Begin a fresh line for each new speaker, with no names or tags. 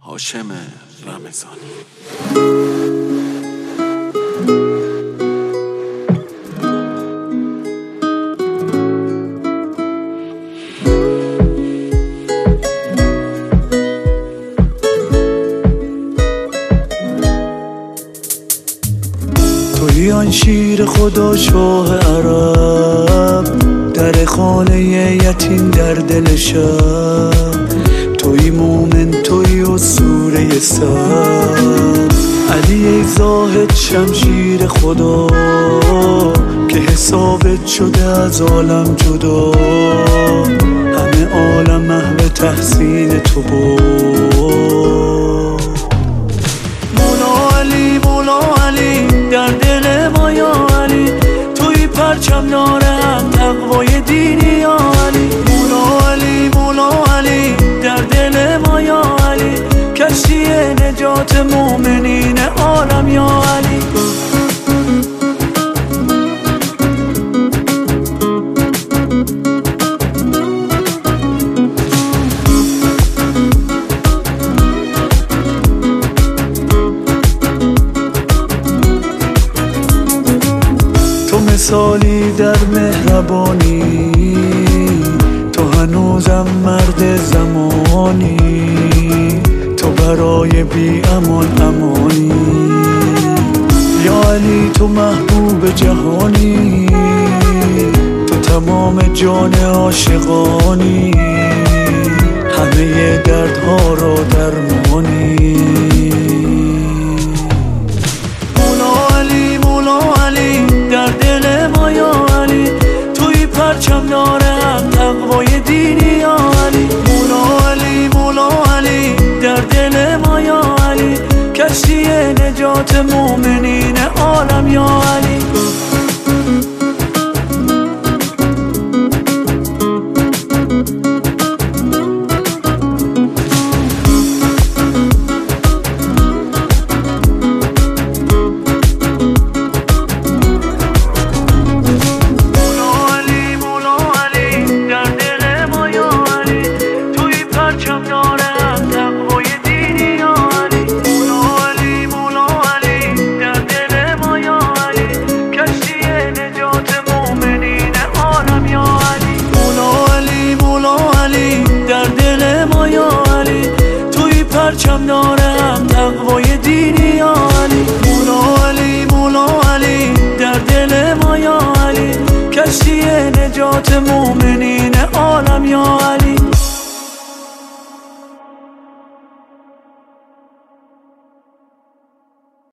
هاشم رمضانی.
توی آن شیر خدا شاه عرب، در خانه یتیم در دل شب. توی مومن، توی اسطوره سر، علی ای زاهد شمشیر خدا که حسابت شده از عالم جدا. همه عالم محو تحسین تو بود. مولا علی، مولا علی در دل ما یا علی، توی پرچم دارم تقوای دینی یا علی. مولا علی، مولا علی در دل ما یا علی، کشتی نجات مومنین عالم یا علی. تو مثالی در مهربانی، تو هنوزم مرد زمانی، تو برای بی امان امانی. یا علی تو محبوب جهانی، تو تمام جان عاشقانی، همه دردها را درمانی. مولا علی، مولا علی در دل ما یا علی، توی پرچم دارم تقوای دینی یا علی. مولا علی، مولا علی در دل ما یا علی، کشتی نجات مومنین عالم یا علی. پرچم دارم تقوای دینی یا علی. مولا علی، مولا علی در دل ما یا علی، کشتی نجات مومنین عالم یا علی.